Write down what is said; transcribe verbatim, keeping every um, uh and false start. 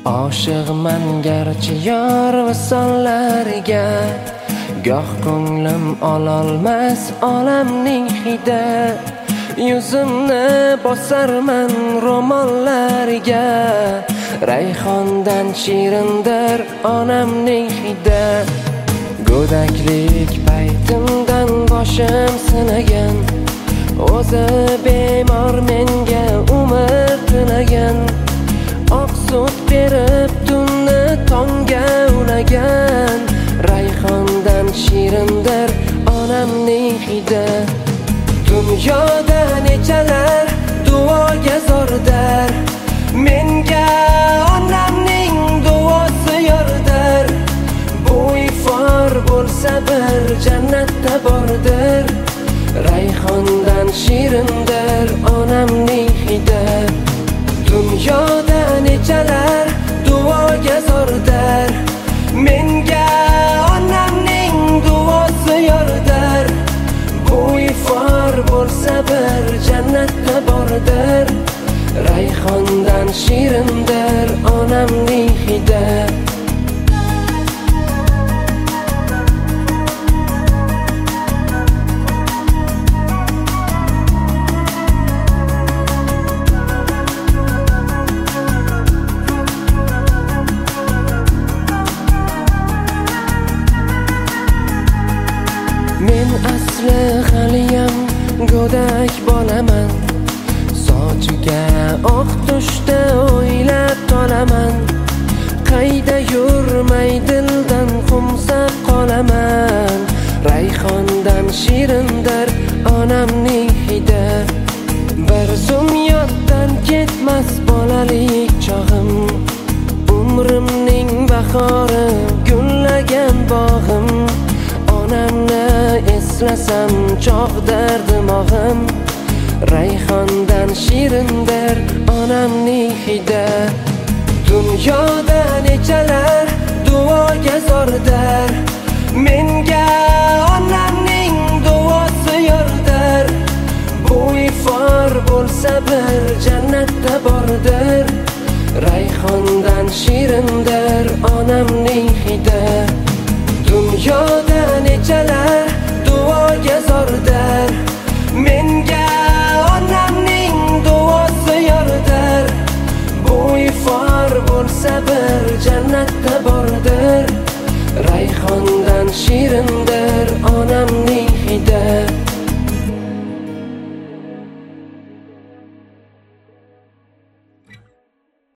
Oshiqman garchi yor visollariga, goh ko'nglim ololmas olamning hidi. Yuzimni bosarman ro'mollariga, rayhondan shirindir onamning hidi. Go'daklik paytimdan boshim sinagan, o'zi bemor menga umr tilagan. Oq sut berib tunni tongga ulagan, rayhondan shirindir onamning hidi. Dunyoda nechalar duoga zordir, menga onamning duosi yordir. Bu ifor bo'lsa bir jannatda bordir, rayhondan shirindir onamning hidi. Dunyoda nechalar duoga zordir, menga onamning duosi yordir. Bu ifor bo'lsa bir jannatda bordir, rayhondan shirindir onamning hidi. Men asli haliyam go'dak bolaman, sochiga oq tushda o'ylab qolaman. Qayda yurmay dildan xumsab qolaman, rayhondan shirindir onamning hidi. Bir zum yoddan ketmas bolalik chog'im, umrimning bahori gullagan bog'im. Onamni eslasam chog'dir dimog'im, rayhondan shirindir onamning hidi. Dunyoda nechalar duoga zordir, menga